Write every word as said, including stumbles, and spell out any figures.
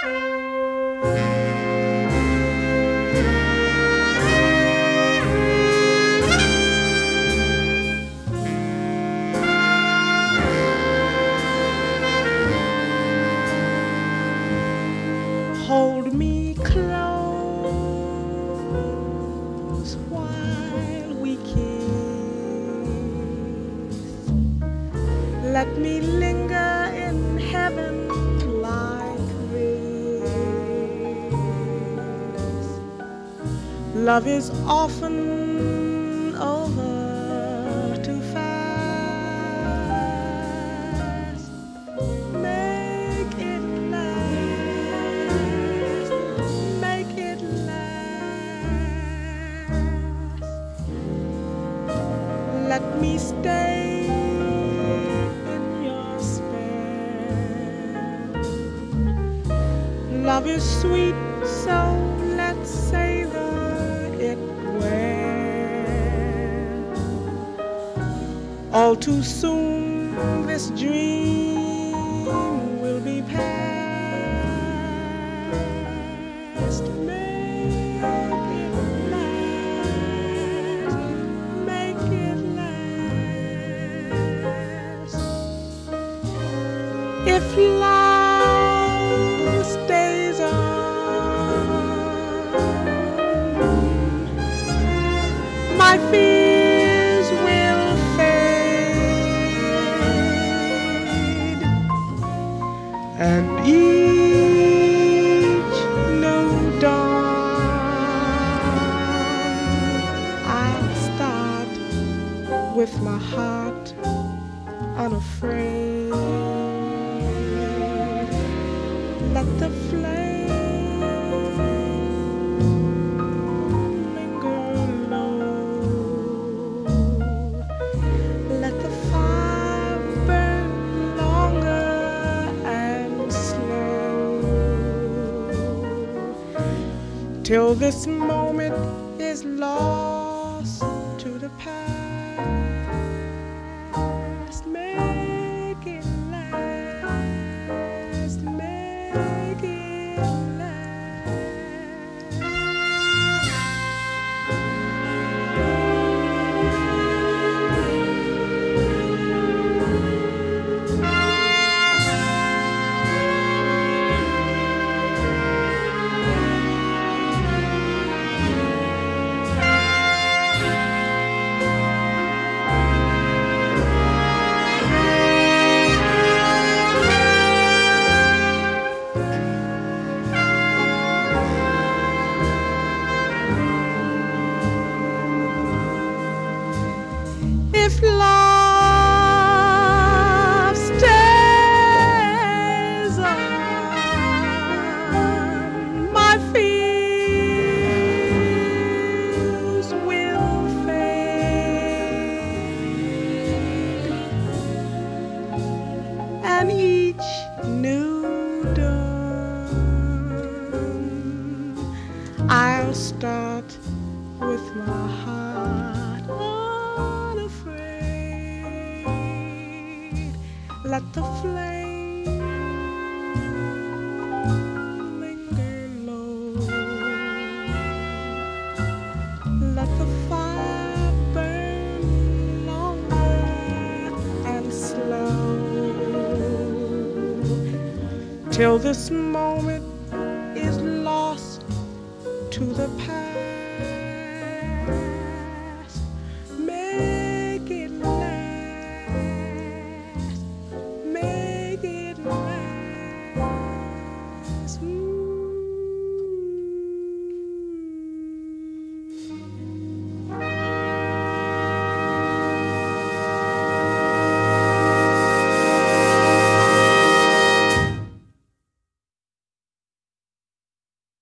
Hold me close while we kiss. Let me linger in heaven like this. Love is often over too fast. Make it last. Make it last. Let me stay in your spell. Love is sweet, so let's savor it well. All too soon this dream will be past. Make it last. Make it last. If love stays on, my fears will fade, and each new dawn I'll start with my heart unafraid. Let the flame linger low. Let the fire burn longer and slow, till this moment is lost to the past. Make it last. Make it last. If love stays on, my fears will fade, and each new dawn I'll start with my heart unafraid. Let the flame linger low. Let the fire burn longer and slow, till this moment is lost to the past. Make it last. Make it last. Mm.